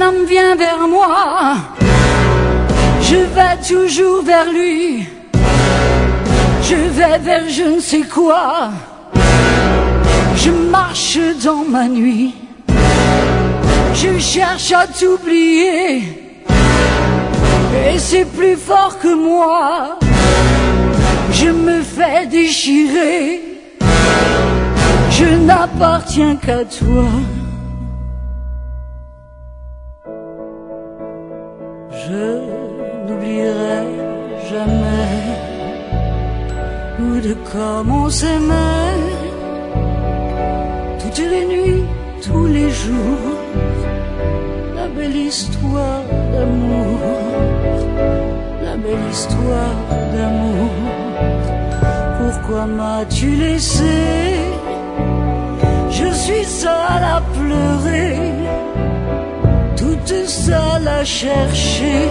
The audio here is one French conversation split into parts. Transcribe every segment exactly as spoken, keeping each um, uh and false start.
homme vient vers moi, je vais toujours vers lui. Je vais vers je ne sais quoi, je marche dans ma nuit. Je cherche à t'oublier, et c'est plus fort que moi. Je me fais déchirer, je n'appartiens qu'à toi. Je n'oublierai jamais nous deux comme on s'aimait, toutes les nuits, tous les jours, la belle histoire d'amour, la belle histoire d'amour. Pourquoi m'as-tu laissé? Je suis seule à pleurer, toute seule à chercher.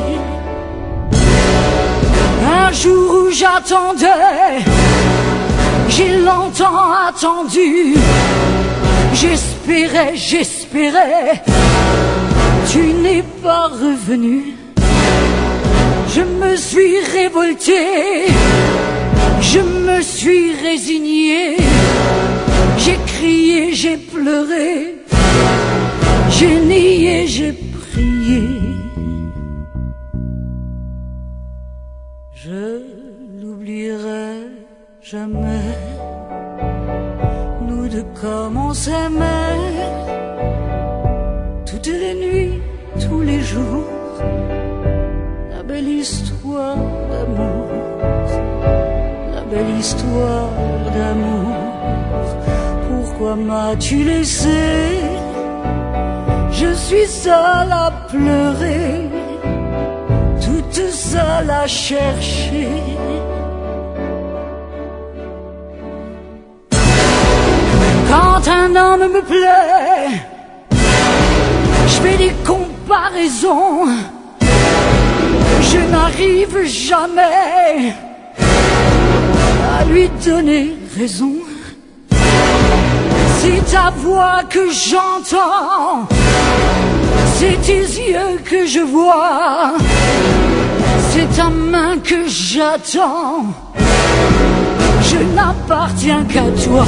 Un jour où j'attendais, j'ai longtemps attendu. J'espérais, j'espérais, tu n'es pas revenu. Je me suis révoltée, je me suis résignée. J'ai crié, j'ai pleuré, j'ai nié, j'ai prié. Je n'oublierai jamais nous deux comme on s'aimait, toutes les nuits, tous les jours, la belle histoire d'amour, la belle histoire d'amour. Pourquoi m'as-tu laissé? Je suis seule à pleurer, toute seule à chercher. Quand un homme me plaît, je fais des comparaisons, je n'arrive jamais à lui donner raison. C'est ta voix que j'entends, c'est tes yeux que je vois, c'est ta main que j'attends. Je n'appartiens qu'à toi.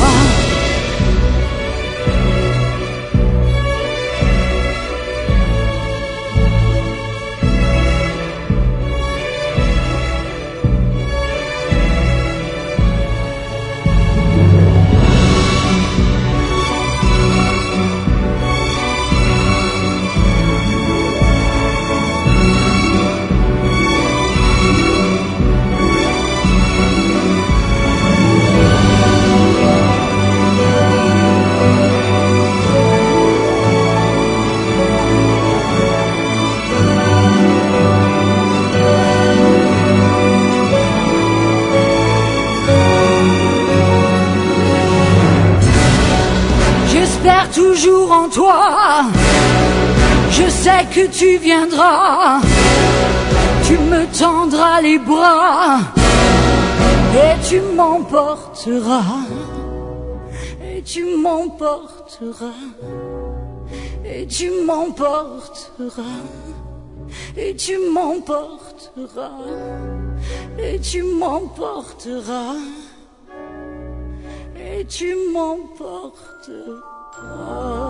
J'espère toujours en toi, je sais que tu viendras, tu me tendras les bras et tu m'emporteras, et tu m'emporteras, et tu m'emporteras, et tu m'emporteras, et tu m'emporteras, et tu m'emporteras.